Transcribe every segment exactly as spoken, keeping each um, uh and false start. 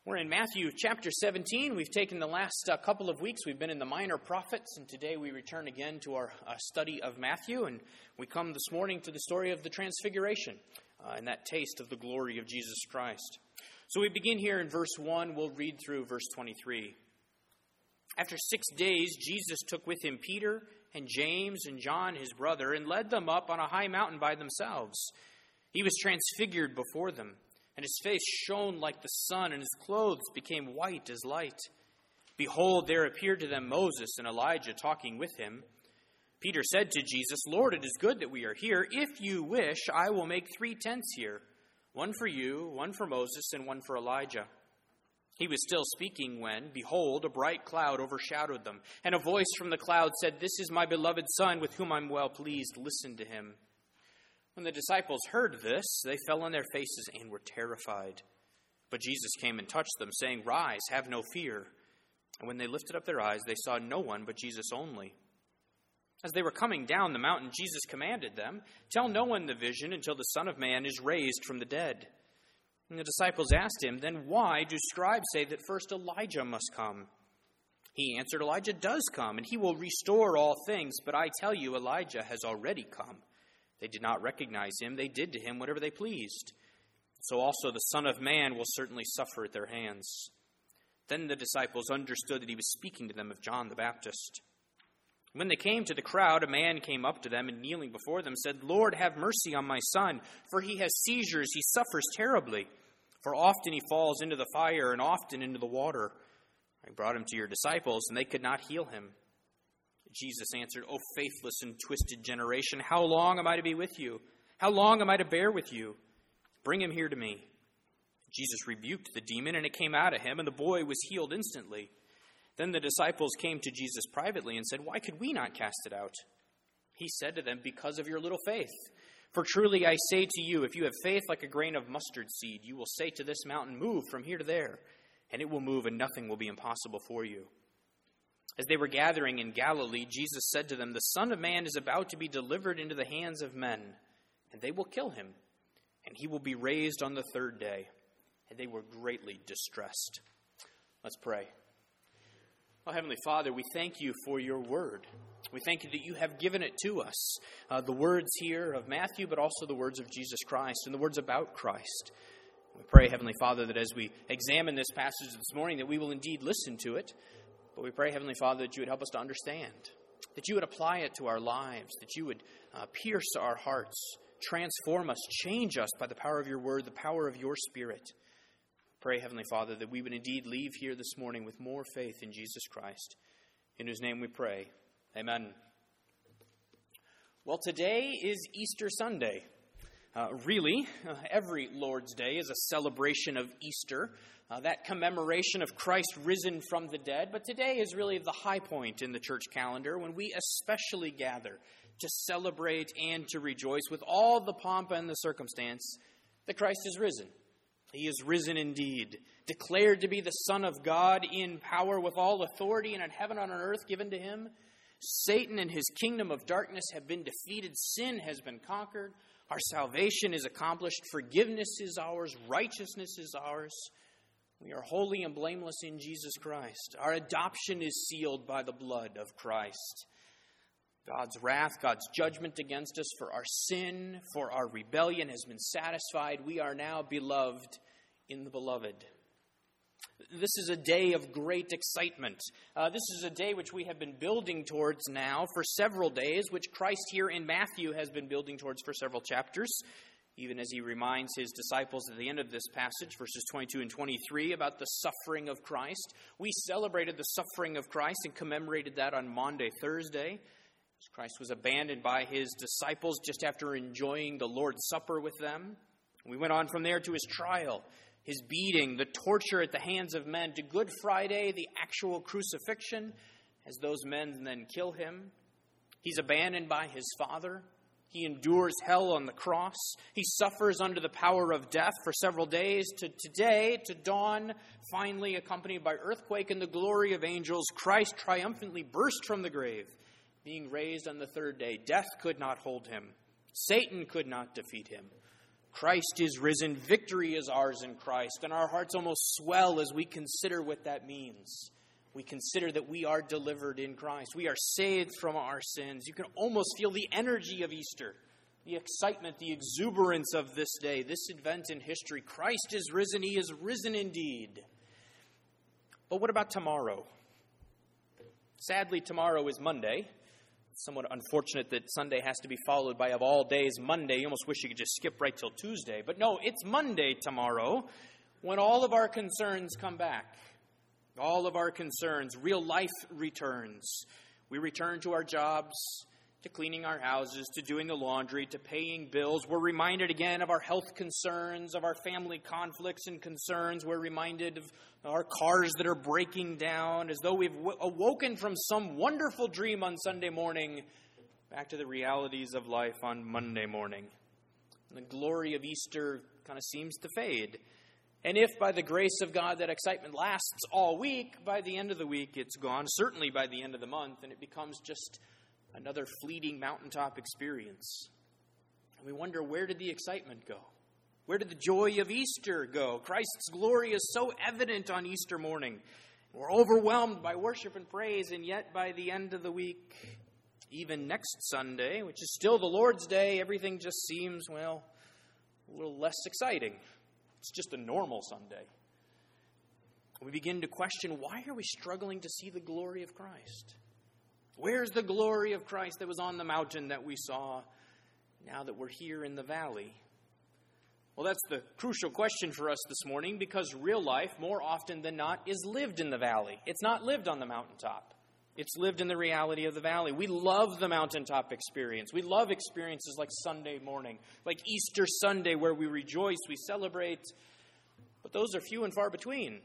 We're in Matthew chapter seventeen. We've taken the last uh, couple of weeks. We've been in the minor prophets, and today we return again to our uh, study of Matthew. And we come this morning to the story of the Transfiguration uh, and that taste of the glory of Jesus Christ. So we begin here in verse one. We'll read through verse twenty-three. After six days, Jesus took with him Peter and James and John, his brother, and led them up on a high mountain by themselves. He was transfigured before them, and his face shone like the sun, and his clothes became white as light. Behold, there appeared to them Moses and Elijah talking with him. Peter said to Jesus, "Lord, it is good that we are here. If you wish, I will make three tents here, one for you, one for Moses, and one for Elijah." He was still speaking when, behold, a bright cloud overshadowed them, and a voice from the cloud said, "This is my beloved Son, with whom I am well pleased. Listen to him." When the disciples heard this, they fell on their faces and were terrified. But Jesus came and touched them, saying, "Rise, have no fear." And when they lifted up their eyes, they saw no one but Jesus only. As they were coming down the mountain, Jesus commanded them, "Tell no one the vision until the Son of Man is raised from the dead." And the disciples asked him, "Then why do scribes say that first Elijah must come?" He answered, "Elijah does come, and he will restore all things. But I tell you, Elijah has already come. They did not recognize him. They did to him whatever they pleased. So also the Son of Man will certainly suffer at their hands." Then the disciples understood that he was speaking to them of John the Baptist. When they came to the crowd, a man came up to them and kneeling before them said, "Lord, have mercy on my son, for he has seizures. He suffers terribly. For often he falls into the fire and often into the water. I brought him to your disciples, and they could not heal him." Jesus answered, "O faithless and twisted generation, how long am I to be with you? How long am I to bear with you? Bring him here to me." Jesus rebuked the demon, and it came out of him, and the boy was healed instantly. Then the disciples came to Jesus privately and said, "Why could we not cast it out?" He said to them, "Because of your little faith. For truly I say to you, if you have faith like a grain of mustard seed, you will say to this mountain, 'Move from here to there,' and it will move, and nothing will be impossible for you." As they were gathering in Galilee, Jesus said to them, "The Son of Man is about to be delivered into the hands of men, and they will kill him, and he will be raised on the third day." And they were greatly distressed. Let's pray. Oh, Heavenly Father, we thank you for your word. We thank you that you have given it to us, uh, the words here of Matthew, but also the words of Jesus Christ and the words about Christ. We pray, Heavenly Father, that as we examine this passage this morning, that we will indeed listen to it. But we pray, Heavenly Father, that you would help us to understand, that you would apply it to our lives, that you would uh, pierce our hearts, transform us, change us by the power of your word, the power of your Spirit. Pray, Heavenly Father, that we would indeed leave here this morning with more faith in Jesus Christ, in whose name we pray. Amen. Well, today is Easter Sunday. Uh, really, uh, every Lord's Day is a celebration of Easter, uh, that commemoration of Christ risen from the dead. But today is really the high point in the church calendar when we especially gather to celebrate and to rejoice with all the pomp and the circumstance that Christ is risen. He is risen indeed, declared to be the Son of God in power with all authority and in heaven and on earth given to him. Satan and his kingdom of darkness have been defeated. Sin has been conquered. Our salvation is accomplished. Forgiveness is ours. Righteousness is ours. We are holy and blameless in Jesus Christ. Our adoption is sealed by the blood of Christ. God's wrath, God's judgment against us for our sin, for our rebellion has been satisfied. We are now beloved in the beloved. This is a day of great excitement. Uh, this is a day which we have been building towards now for several days, which Christ here in Matthew has been building towards for several chapters, even as he reminds his disciples at the end of this passage, verses twenty-two and twenty-three, about the suffering of Christ. We celebrated the suffering of Christ and commemorated that on Maundy Thursday. Christ was abandoned by his disciples just after enjoying the Lord's Supper with them. We went on from there to his trial, his beating, the torture at the hands of men, to Good Friday, the actual crucifixion, as those men then kill him. He's abandoned by his Father. He endures hell on the cross. He suffers under the power of death for several days, to today, to dawn, finally accompanied by earthquake and the glory of angels. Christ triumphantly burst from the grave, being raised on the third day. Death could not hold him. Satan could not defeat him. Christ is risen. Victory is ours in Christ. And our hearts almost swell as we consider what that means. We consider that we are delivered in Christ. We are saved from our sins. You can almost feel the energy of Easter, the excitement, the exuberance of this day, this event in history. Christ is risen. He is risen indeed. But what about tomorrow? Sadly, tomorrow is Monday. It's somewhat unfortunate that Sunday has to be followed by, of all days, Monday. You almost wish you could just skip right till Tuesday. But no, it's Monday tomorrow when all of our concerns come back. All of our concerns, real life returns. We return to our jobs, to cleaning our houses, to doing the laundry, to paying bills. We're reminded again of our health concerns, of our family conflicts and concerns. We're reminded of our cars that are breaking down, as though we've w- awoken from some wonderful dream on Sunday morning, back to the realities of life on Monday morning. And the glory of Easter kind of seems to fade. And if by the grace of God that excitement lasts all week, by the end of the week it's gone, certainly by the end of the month, and it becomes just another fleeting mountaintop experience. And we wonder, where did the excitement go? Where did the joy of Easter go? Christ's glory is so evident on Easter morning. We're overwhelmed by worship and praise, and yet by the end of the week, even next Sunday, which is still the Lord's Day, everything just seems, well, a little less exciting. It's just a normal Sunday. We begin to question, why are we struggling to see the glory of Christ? Where's the glory of Christ that was on the mountain that we saw now that we're here in the valley? Well, that's the crucial question for us this morning, because real life, more often than not, is lived in the valley. It's not lived on the mountaintop. It's lived in the reality of the valley. We love the mountaintop experience. We love experiences like Sunday morning, like Easter Sunday, where we rejoice, we celebrate. But those are few and far between.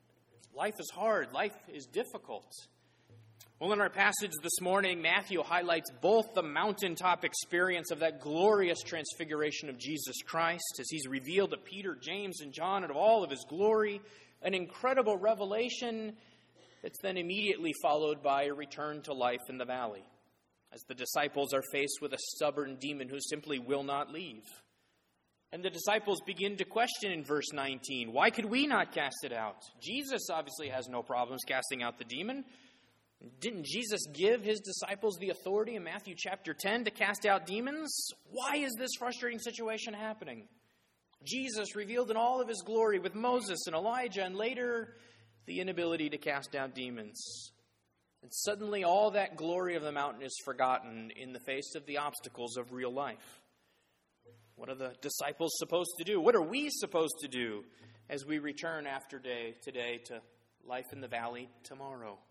Life is hard. Life is difficult. Well, in our passage this morning, Matthew highlights both the mountaintop experience of that glorious transfiguration of Jesus Christ, as he's revealed to Peter, James, and John and of all of his glory, an incredible revelation that's then immediately followed by a return to life in the valley, as the disciples are faced with a stubborn demon who simply will not leave. And the disciples begin to question in verse nineteen, why could we not cast it out? Jesus obviously has no problems casting out the demon. Didn't Jesus give his disciples the authority in Matthew chapter ten to cast out demons? Why is this frustrating situation happening? Jesus revealed in all of his glory with Moses and Elijah, and later the inability to cast out demons. And suddenly all that glory of the mountain is forgotten in the face of the obstacles of real life. What are the disciples supposed to do? What are we supposed to do as we return after day today to life in the valley tomorrow?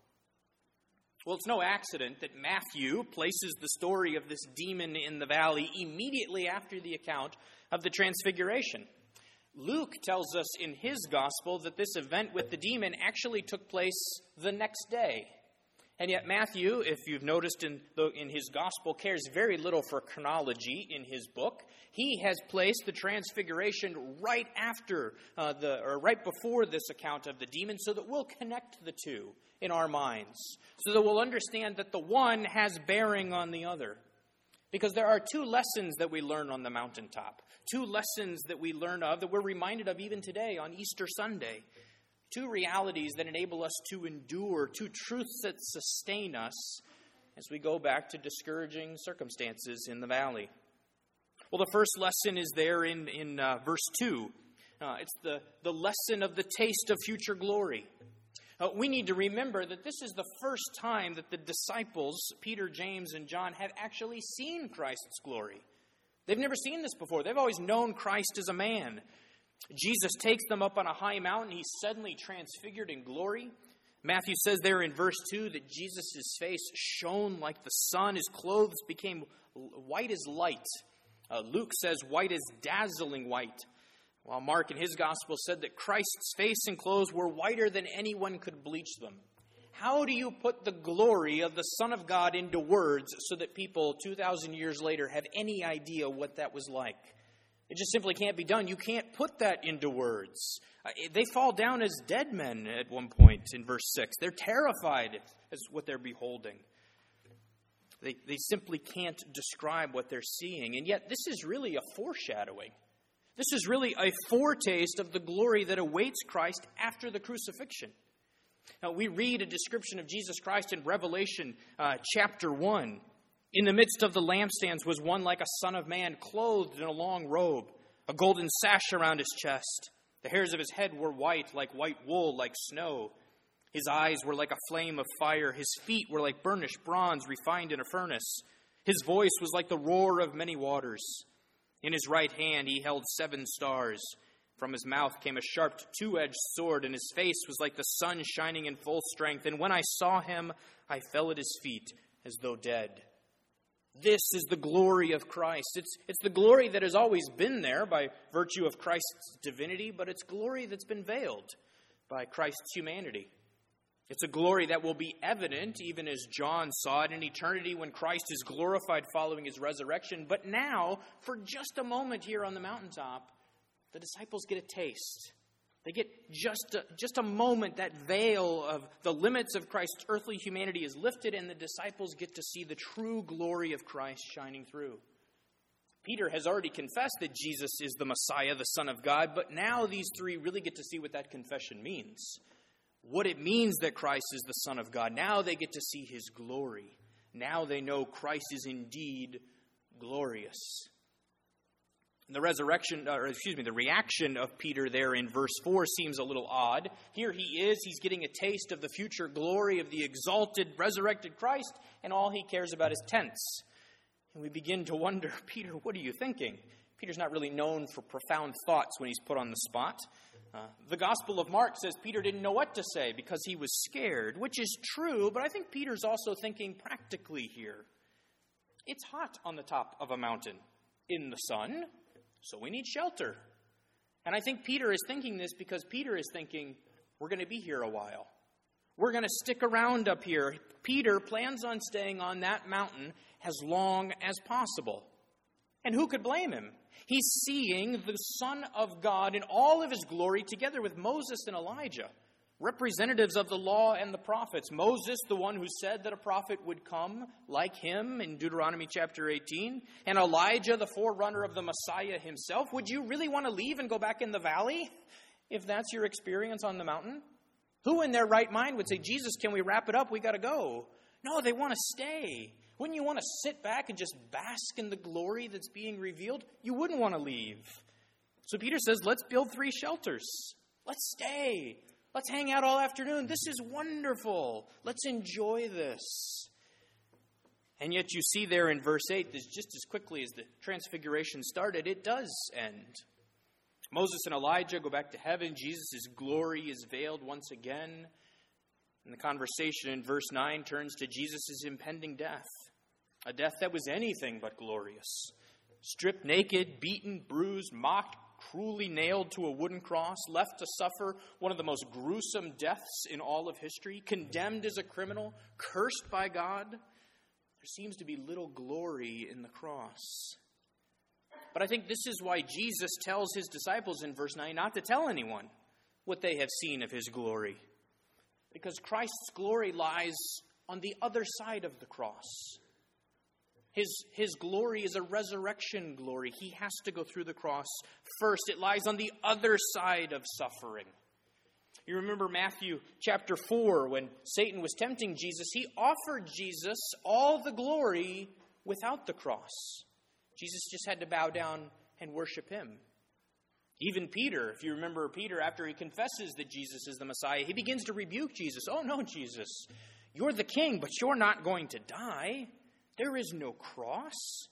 Well, it's no accident that Matthew places the story of this demon in the valley immediately after the account of the transfiguration. Luke tells us in his gospel that this event with the demon actually took place the next day. And yet Matthew, if you've noticed in, the, in his gospel, cares very little for chronology in his book. He has placed the transfiguration right after, uh, the, or right before this account of the demon, so that we'll connect the two in our minds, so that we'll understand that the one has bearing on the other. Because there are two lessons that we learn on the mountaintop, two lessons that we learn of, that we're reminded of even today on Easter Sunday. Two realities that enable us to endure, two truths that sustain us as we go back to discouraging circumstances in the valley. Well, the first lesson is there in, in uh, verse two. Uh, it's the, the lesson of the taste of future glory. Uh, we need to remember that this is the first time that the disciples, Peter, James, and John, have actually seen Christ's glory. They've never seen this before. They've always known Christ as a man. Jesus takes them up on a high mountain. He's suddenly transfigured in glory. Matthew says there in verse two that Jesus' face shone like the sun. His clothes became white as light. Uh, Luke says white as dazzling white, while Mark in his gospel said that Christ's face and clothes were whiter than anyone could bleach them. How do you put the glory of the Son of God into words so that people two thousand years later have any idea what that was like? It just simply can't be done. You can't put that into words. Uh, they fall down as dead men at one point in verse six. They're terrified as what they're beholding. They, they simply can't describe what they're seeing. And yet this is really a foreshadowing. This is really a foretaste of the glory that awaits Christ after the crucifixion. Now, we read a description of Jesus Christ in Revelation uh, chapter one. In the midst of the lampstands was one like a son of man, clothed in a long robe, a golden sash around his chest. The hairs of his head were white, like white wool, like snow. His eyes were like a flame of fire. His feet were like burnished bronze refined in a furnace. His voice was like the roar of many waters. In his right hand he held seven stars. From his mouth came a sharp two-edged sword, and his face was like the sun shining in full strength. And when I saw him, I fell at his feet as though dead. This is the glory of Christ. It's, it's the glory that has always been there by virtue of Christ's divinity, but it's glory that's been veiled by Christ's humanity. It's a glory that will be evident, even as John saw it in eternity when Christ is glorified following his resurrection. But now, for just a moment here on the mountaintop, the disciples get a taste. They get just a, just a moment. That veil of the limits of Christ's earthly humanity is lifted, and the disciples get to see the true glory of Christ shining through. Peter has already confessed that Jesus is the Messiah, the Son of God, but now these three really get to see what that confession means. What it means that Christ is the Son of God. Now they get to see his glory. Now they know Christ is indeed glorious. And the resurrection, or excuse me, the reaction of Peter there in verse four seems a little odd. Here he is, he's getting a taste of the future glory of the exalted, resurrected Christ, and all he cares about is tents. And we begin to wonder, Peter, what are you thinking? Peter's not really known for profound thoughts when he's put on the spot. Uh, the Gospel of Mark says Peter didn't know what to say because he was scared, which is true, but I think Peter's also thinking practically here. It's hot on the top of a mountain in the sun, so we need shelter. And I think Peter is thinking this because Peter is thinking, we're going to be here a while. We're going to stick around up here. Peter plans on staying on that mountain as long as possible. And who could blame him? He's seeing the Son of God in all of his glory together with Moses and Elijah, representatives of the law and the prophets. Moses, the one who said that a prophet would come like him in Deuteronomy chapter eighteen, and Elijah, the forerunner of the Messiah himself. Would you really want to leave and go back in the valley if that's your experience on the mountain? Who in their right mind would say, Jesus, can we wrap it up? We got to go. No, they want to stay. Wouldn't you want to sit back and just bask in the glory that's being revealed? You wouldn't want to leave. So Peter says, let's build three shelters. Let's stay. Let's hang out all afternoon. This is wonderful. Let's enjoy this. And yet you see there in verse eight, that just as quickly as the transfiguration started, it does end. Moses and Elijah go back to heaven. Jesus' glory is veiled once again. And the conversation in verse nine turns to Jesus' impending death. A death that was anything but glorious. Stripped naked, beaten, bruised, mocked, cruelly nailed to a wooden cross, left to suffer one of the most gruesome deaths in all of history, condemned as a criminal, cursed by God. There seems to be little glory in the cross. But I think this is why Jesus tells his disciples in verse nine not to tell anyone what they have seen of his glory. Because Christ's glory lies on the other side of the cross. His, his glory is a resurrection glory. He has to go through the cross first. It lies on the other side of suffering. You remember Matthew chapter four, when Satan was tempting Jesus, he offered Jesus all the glory without the cross. Jesus just had to bow down and worship him. Even Peter, if you remember Peter, after he confesses that Jesus is the Messiah, he begins to rebuke Jesus. Oh no, Jesus, you're the king, but you're not going to die. There is no cross.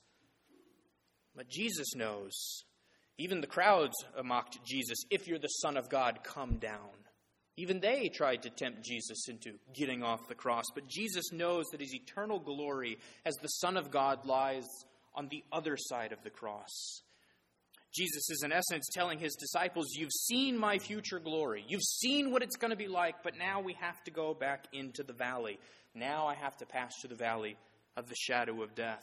But Jesus knows. Even the crowds mocked Jesus. If you're the Son of God, come down. Even they tried to tempt Jesus into getting off the cross. But Jesus knows that his eternal glory as the Son of God lies on the other side of the cross. Jesus is in essence telling his disciples, you've seen my future glory. You've seen what it's going to be like, but now we have to go back into the valley. Now I have to pass through the valley of the shadow of death.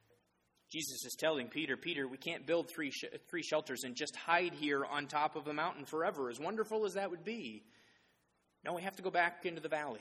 Jesus is telling Peter, Peter, we can't build three, sh- three shelters and just hide here on top of a mountain forever, as wonderful as that would be. No, we have to go back into the valley.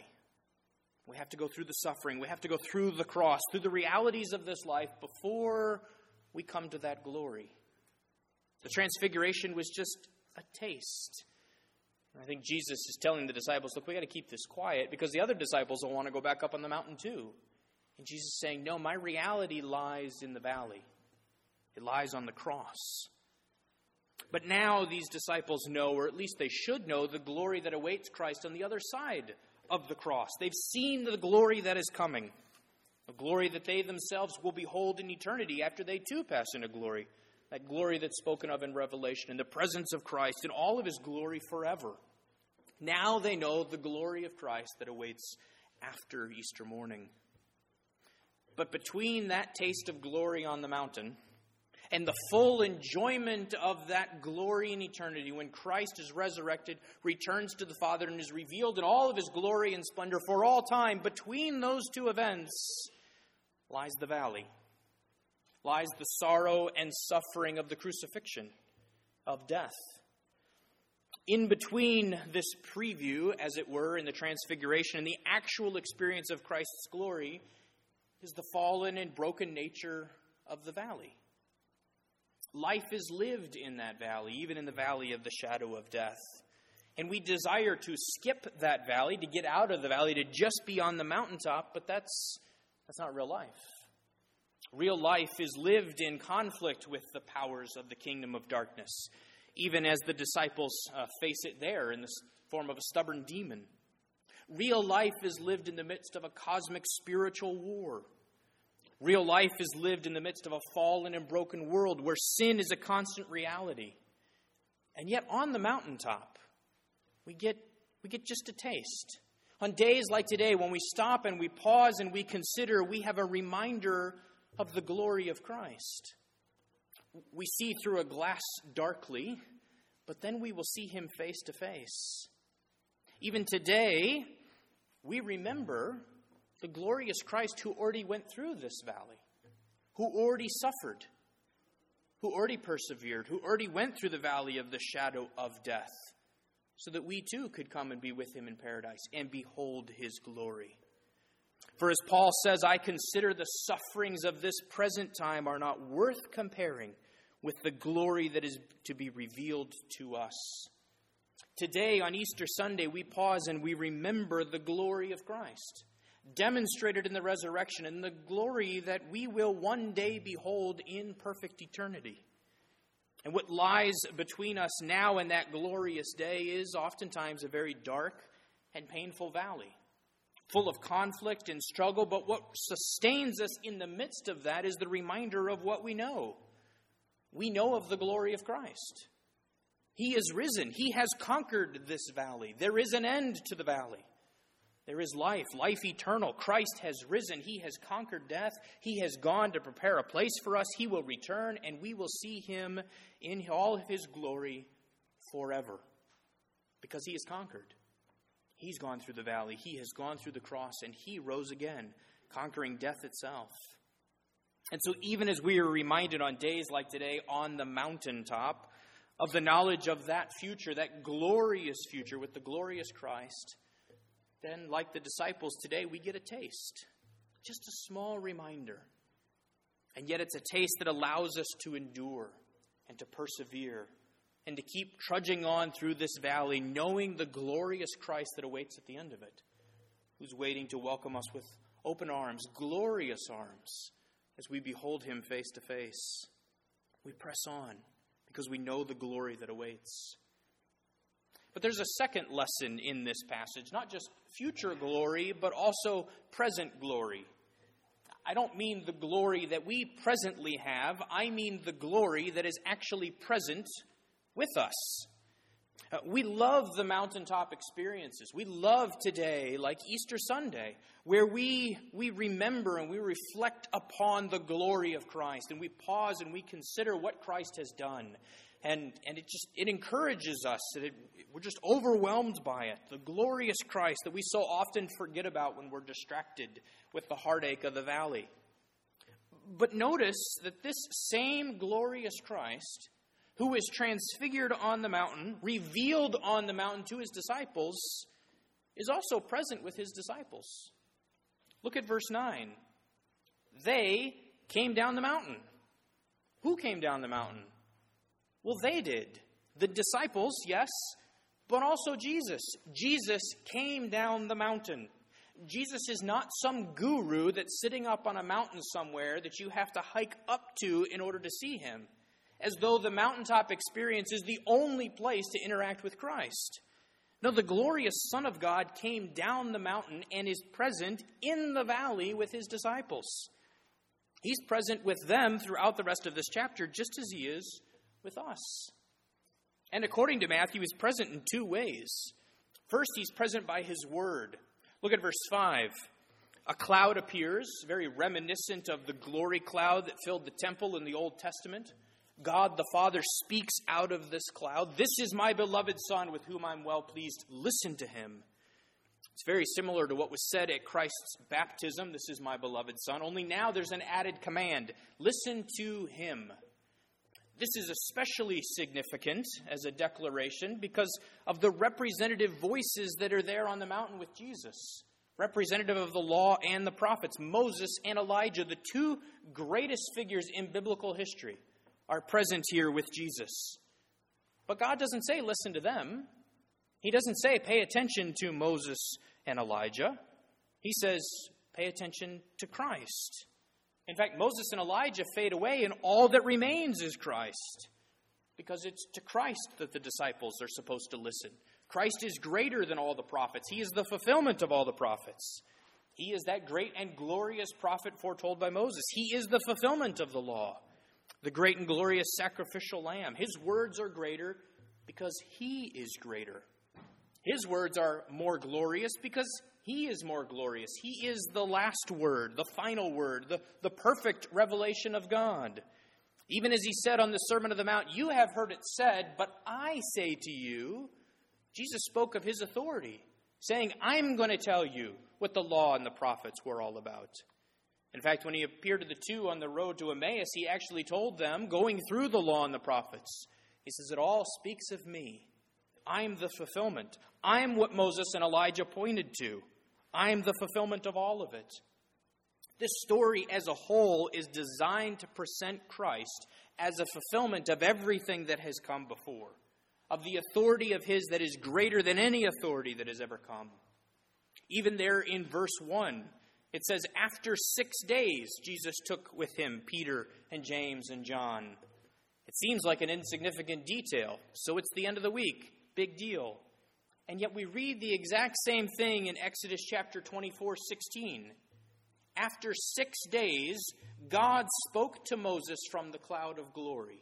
We have to go through the suffering. We have to go through the cross, through the realities of this life before we come to that glory. The transfiguration was just a taste. I think Jesus is telling the disciples, look, we got to keep this quiet because the other disciples will want to go back up on the mountain too. And Jesus is saying, no, my reality lies in the valley. It lies on the cross. But now these disciples know, or at least they should know, the glory that awaits Christ on the other side of the cross. They've seen the glory that is coming, a glory that they themselves will behold in eternity after they too pass into glory, that glory that's spoken of in Revelation, in the presence of Christ, in all of his glory forever. Now they know the glory of Christ that awaits after Easter morning. But between that taste of glory on the mountain and the full enjoyment of that glory in eternity, when Christ is resurrected, returns to the Father, and is revealed in all of his glory and splendor for all time, between those two events lies the valley, lies the sorrow and suffering of the crucifixion, of death. In between this preview, as it were, in the transfiguration and the actual experience of Christ's glory is the fallen and broken nature of the valley. Life is lived in that valley, even in the valley of the shadow of death. And we desire to skip that valley, to get out of the valley, to just be on the mountaintop, but that's that's not real life. Real life is lived in conflict with the powers of the kingdom of darkness, even as the disciples uh, face it there in the form of a stubborn demon. Real life is lived in the midst of a cosmic spiritual war. Real life is lived in the midst of a fallen and broken world where sin is a constant reality. And yet on the mountaintop, we get, we get just a taste. On days like today, when we stop and we pause and we consider, we have a reminder of the glory of Christ. We see through a glass darkly, but then we will see him face to face. Even today, we remember the glorious Christ who already went through this valley, who already suffered, who already persevered, who already went through the valley of the shadow of death, so that we too could come and be with him in paradise and behold his glory. For as Paul says, I consider the sufferings of this present time are not worth comparing with the glory that is to be revealed to us. Today, on Easter Sunday, we pause and we remember the glory of Christ, demonstrated in the resurrection, and the glory that we will one day behold in perfect eternity. And what lies between us now and that glorious day is oftentimes a very dark and painful valley, full of conflict and struggle, but what sustains us in the midst of that is the reminder of what we know. We know of the glory of Christ. He is risen. He has conquered this valley. There is an end to the valley. There is life, life eternal. Christ has risen. He has conquered death. He has gone to prepare a place for us. He will return, and we will see him in all of his glory forever, because he has conquered. He's gone through the valley. He has gone through the cross, and he rose again, conquering death itself. And so even as we are reminded on days like today on the mountaintop of the knowledge of that future, that glorious future with the glorious Christ, then like the disciples today, we get a taste, just a small reminder. And yet it's a taste that allows us to endure and to persevere and to keep trudging on through this valley, knowing the glorious Christ that awaits at the end of it, who's waiting to welcome us with open arms, glorious arms, as we behold him face to face. We press on because we know the glory that awaits. But there's a second lesson in this passage, not just future glory, but also present glory. I don't mean the glory that we presently have. I mean the glory that is actually present with us. Uh, we love the mountaintop experiences. We love today, like Easter Sunday, where we we remember and we reflect upon the glory of Christ, and we pause and we consider what Christ has done. And and it just it encourages us. That it, we're just overwhelmed by it. The glorious Christ that we so often forget about when we're distracted with the heartache of the valley. But notice that this same glorious Christ, who is transfigured on the mountain, revealed on the mountain to his disciples, is also present with his disciples. Look at verse nine. They came down the mountain. Who came down the mountain? Well, they did. The disciples, yes, but also Jesus. Jesus came down the mountain. Jesus is not some guru that's sitting up on a mountain somewhere that you have to hike up to in order to see him, as though the mountaintop experience is the only place to interact with Christ. No, the glorious Son of God came down the mountain and is present in the valley with his disciples. He's present with them throughout the rest of this chapter, just as he is with us. And according to Matthew, he's present in two ways. First, he's present by his word. Look at verse five. A cloud appears, very reminiscent of the glory cloud that filled the temple in the Old Testament. God the Father speaks out of this cloud. This is my beloved Son with whom I'm well pleased. Listen to him. It's very similar to what was said at Christ's baptism. This is my beloved Son. Only now there's an added command. Listen to him. This is especially significant as a declaration because of the representative voices that are there on the mountain with Jesus. Representative of the law and the prophets, Moses and Elijah, the two greatest figures in biblical history, are present here with Jesus. But God doesn't say listen to them. He doesn't say pay attention to Moses and Elijah. He says pay attention to Christ. In fact, Moses and Elijah fade away, and all that remains is Christ. Because it's to Christ that the disciples are supposed to listen. Christ is greater than all the prophets. He is the fulfillment of all the prophets. He is that great and glorious prophet foretold by Moses. He is the fulfillment of the law. The great and glorious sacrificial lamb. His words are greater because he is greater. His words are more glorious because he is more glorious. He is the last word, the final word, the, the perfect revelation of God. Even as he said on the Sermon on the Mount, you have heard it said, but I say to you, Jesus spoke of his authority, saying, I'm going to tell you what the law and the prophets were all about. In fact, when he appeared to the two on the road to Emmaus, he actually told them, going through the law and the prophets, he says, it all speaks of me. I'm the fulfillment. I'm what Moses and Elijah pointed to. I'm the fulfillment of all of it. This story as a whole is designed to present Christ as a fulfillment of everything that has come before, of the authority of his that is greater than any authority that has ever come. Even there in verse one, it says, after six days, Jesus took with him Peter and James and John. It seems like an insignificant detail, so it's the end of the week. Big deal. And yet we read the exact same thing in Exodus chapter twenty-four, sixteen. After six days, God spoke to Moses from the cloud of glory.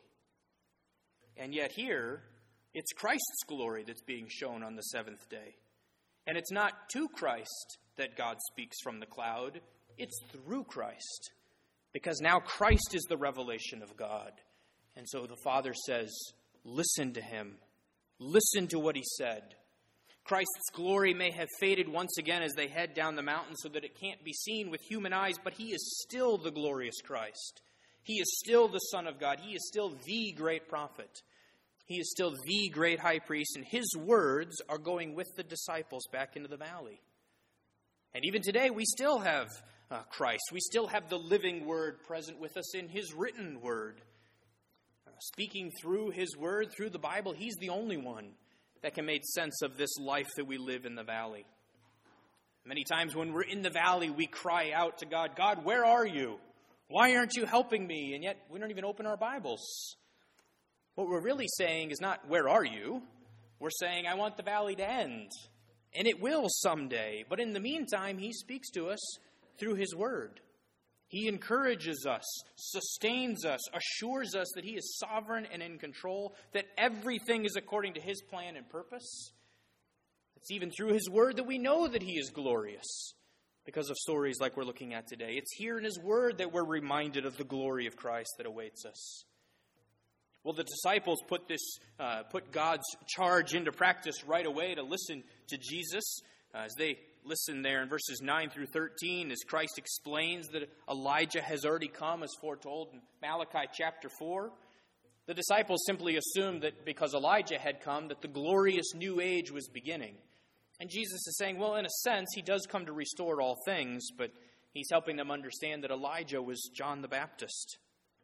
And yet here, it's Christ's glory that's being shown on the seventh day. And it's not to Christ that God speaks from the cloud, it's through Christ. Because now Christ is the revelation of God. And so the Father says, listen to him. Listen to what he said. Christ's glory may have faded once again as they head down the mountain so that it can't be seen with human eyes, but he is still the glorious Christ. He is still the Son of God. He is still the great prophet. He is still the great high priest, and his words are going with the disciples back into the valley. And even today, we still have uh, Christ. We still have the living word present with us in his written word. Uh, speaking through his word, through the Bible, he's the only one that can make sense of this life that we live in the valley. Many times when we're in the valley, we cry out to God, God, where are you? Why aren't you helping me? And yet we don't even open our Bibles. What we're really saying is not, where are you? We're saying, I want the valley to end. And it will someday. But in the meantime, he speaks to us through his word. He encourages us, sustains us, assures us that he is sovereign and in control, that everything is according to his plan and purpose. It's even through his word that we know that he is glorious because of stories like we're looking at today. It's here in his word that we're reminded of the glory of Christ that awaits us. Well, the disciples put this, uh, put God's charge into practice right away to listen to Jesus uh, as they listen there in verses nine through thirteen as Christ explains that Elijah has already come as foretold in Malachi chapter four. The disciples simply assumed that because Elijah had come that the glorious new age was beginning. And Jesus is saying, well, in a sense, he does come to restore all things, but he's helping them understand that Elijah was John the Baptist.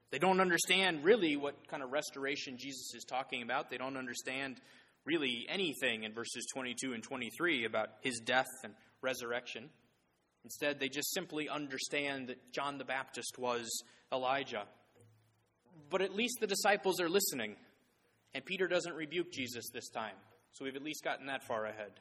They don't understand really what kind of restoration Jesus is talking about. They don't understand really anything in verses twenty-two and twenty-three about his death and resurrection. Instead, they just simply understand that John the Baptist was Elijah. But at least the disciples are listening, and Peter doesn't rebuke Jesus this time. So we've at least gotten that far ahead.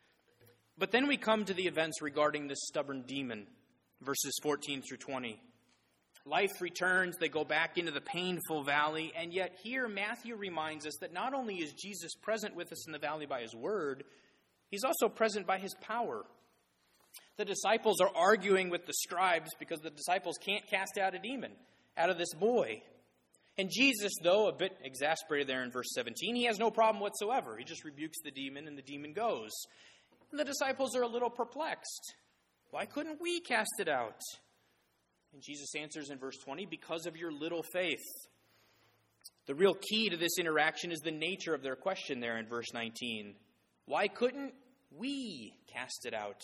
But then we come to the events regarding this stubborn demon, verses fourteen through twenty. Life returns, they go back into the painful valley, and yet here Matthew reminds us that not only is Jesus present with us in the valley by his word, he's also present by his power. The disciples are arguing with the scribes because the disciples can't cast out a demon out of this boy. And Jesus, though a bit exasperated there in verse seventeen, he has no problem whatsoever. He just rebukes the demon and the demon goes. And the disciples are a little perplexed. Why couldn't we cast it out? And Jesus answers in verse twenty, because of your little faith. The real key to this interaction is the nature of their question there in verse nineteen. Why couldn't we cast it out?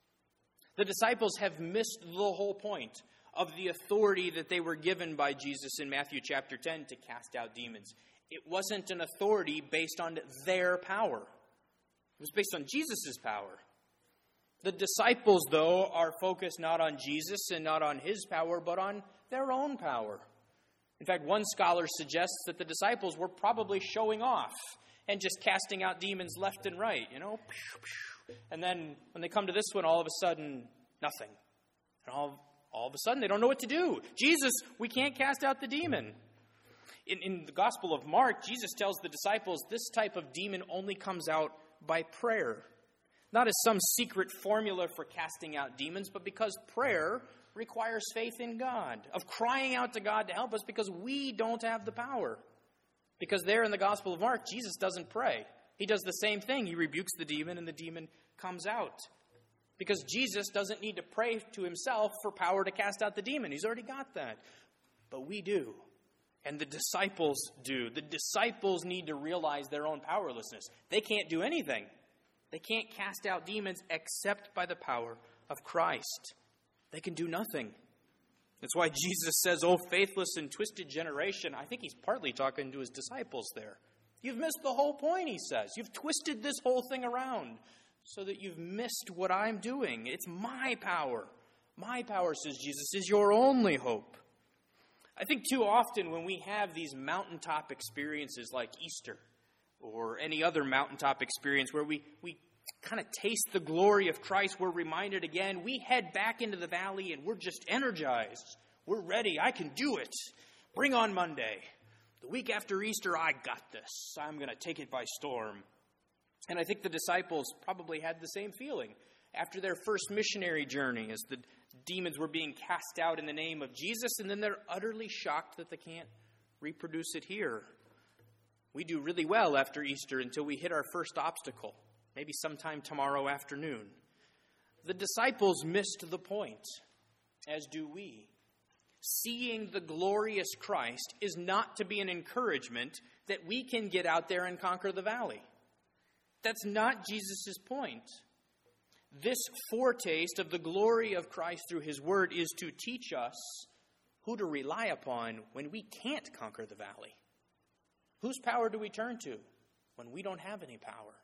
The disciples have missed the whole point of the authority that they were given by Jesus in Matthew chapter ten to cast out demons. It wasn't an authority based on their power. It was based on Jesus' power. The disciples, though, are focused not on Jesus and not on his power, but on their own power. In fact, one scholar suggests that the disciples were probably showing off and just casting out demons left and right, you know. And then when they come to this one, all of a sudden, nothing. And all, all of a sudden, they don't know what to do. Jesus, we can't cast out the demon. In, in the Gospel of Mark, Jesus tells the disciples this type of demon only comes out by prayer. Not as some secret formula for casting out demons, but because prayer requires faith in God, of crying out to God to help us because we don't have the power. Because there in the Gospel of Mark, Jesus doesn't pray. He does the same thing. He rebukes the demon and the demon comes out. Because Jesus doesn't need to pray to himself for power to cast out the demon. He's already got that. But we do. And the disciples do. The disciples need to realize their own powerlessness. They can't do anything. They can't cast out demons except by the power of Christ. They can do nothing. That's why Jesus says, "Oh, faithless and twisted generation." I think he's partly talking to his disciples there. You've missed the whole point, he says. You've twisted this whole thing around so that you've missed what I'm doing. It's my power. My power, says Jesus, is your only hope. I think too often when we have these mountaintop experiences like Easter, or any other mountaintop experience where we, we kind of taste the glory of Christ, we're reminded again, we head back into the valley and we're just energized. We're ready. I can do it. Bring on Monday. The week after Easter, I got this. I'm going to take it by storm. And I think the disciples probably had the same feeling after their first missionary journey as the demons were being cast out in the name of Jesus, and then they're utterly shocked that they can't reproduce it here. We do really well after Easter until we hit our first obstacle, maybe sometime tomorrow afternoon. The disciples missed the point, as do we. Seeing the glorious Christ is not to be an encouragement that we can get out there and conquer the valley. That's not Jesus' point. This foretaste of the glory of Christ through his word is to teach us who to rely upon when we can't conquer the valley. Whose power do we turn to when we don't have any power?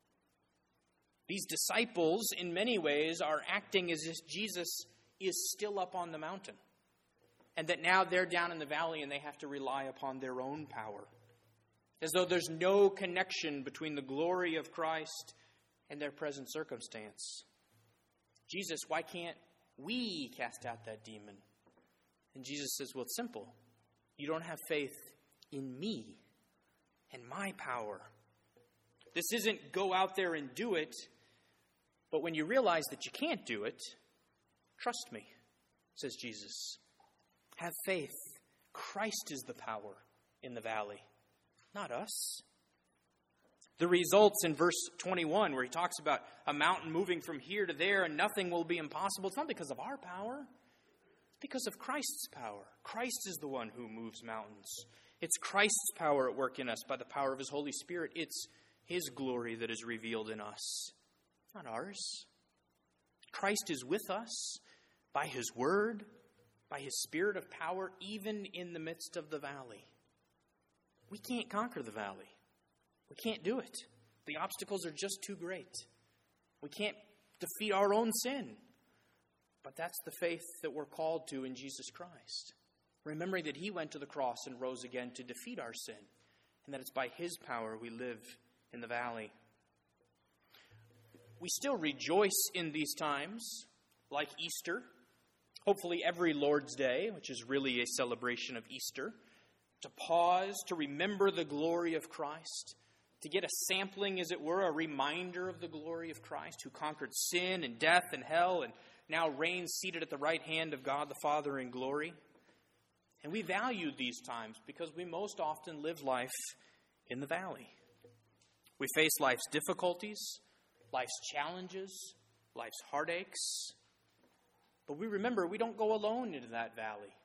These disciples, in many ways, are acting as if Jesus is still up on the mountain, and that now they're down in the valley and they have to rely upon their own power, as though there's no connection between the glory of Christ and their present circumstance. Jesus, why can't we cast out that demon? And Jesus says, well, it's simple. You don't have faith in me and my power. This isn't go out there and do it, but when you realize that you can't do it, trust me, says Jesus. Have faith. Christ is the power in the valley, not us. The results in verse twenty-one, where he talks about a mountain moving from here to there and nothing will be impossible. It's not because of our power. It's because of Christ's power. Christ is the one who moves mountains. It's Christ's power at work in us by the power of his Holy Spirit. It's his glory that is revealed in us, not ours. Christ is with us by his word, by his Spirit of power, even in the midst of the valley. We can't conquer the valley. We can't do it. The obstacles are just too great. We can't defeat our own sin. But that's the faith that we're called to in Jesus Christ. Remembering that he went to the cross and rose again to defeat our sin, and that it's by his power we live in the valley. We still rejoice in these times, like Easter. Hopefully every Lord's Day, which is really a celebration of Easter, to pause, to remember the glory of Christ, to get a sampling, as it were, a reminder of the glory of Christ, who conquered sin and death and hell and now reigns seated at the right hand of God the Father in glory. And we value these times because we most often live life in the valley. We face life's difficulties, life's challenges, life's heartaches. But we remember we don't go alone into that valley.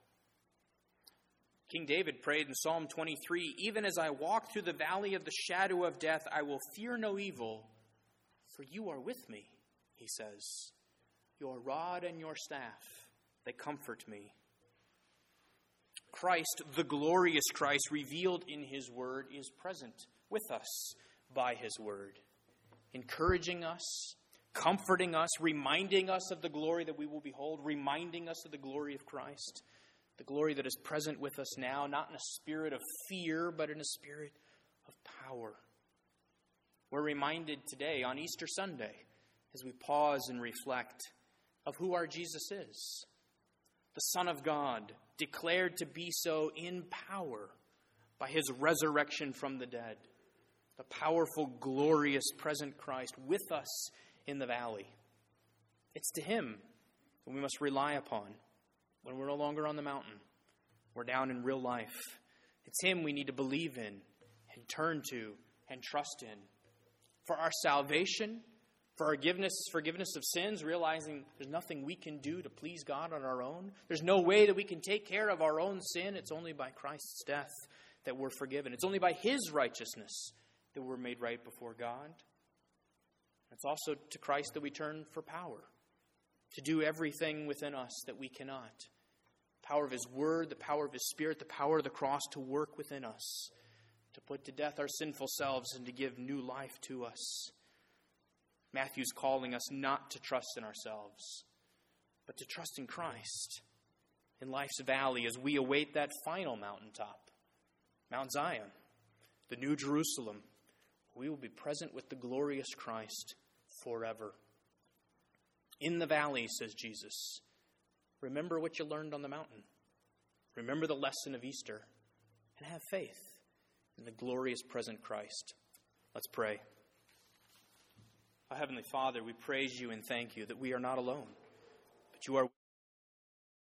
King David prayed in Psalm twenty-three, "Even as I walk through the valley of the shadow of death, I will fear no evil, for you are with me," he says. "Your rod and your staff, they comfort me." Christ, the glorious Christ revealed in his word, is present with us by his word, encouraging us, comforting us, reminding us of the glory that we will behold, reminding us of the glory of Christ, the glory that is present with us now, not in a spirit of fear, but in a spirit of power. We're reminded today on Easter Sunday, as we pause and reflect, of who our Jesus is. The Son of God, declared to be so in power by his resurrection from the dead. The powerful, glorious, present Christ with us in the valley. It's to him that we must rely upon when we're no longer on the mountain. We're down in real life. It's him we need to believe in and turn to and trust in. For our salvation, for our forgiveness, forgiveness of sins, realizing there's nothing we can do to please God on our own. There's no way that we can take care of our own sin. It's only by Christ's death that we're forgiven. It's only by his righteousness that we're made right before God. It's also to Christ that we turn for power, to do everything within us that we cannot. The power of his word, the power of his Spirit, the power of the cross to work within us, to put to death our sinful selves and to give new life to us. Matthew's calling us not to trust in ourselves, but to trust in Christ in life's valley as we await that final mountaintop, Mount Zion, the New Jerusalem. We will be present with the glorious Christ forever. In the valley, says Jesus, remember what you learned on the mountain. Remember the lesson of Easter and have faith in the glorious present Christ. Let's pray. Our Heavenly Father, we praise you and thank you that we are not alone, but you are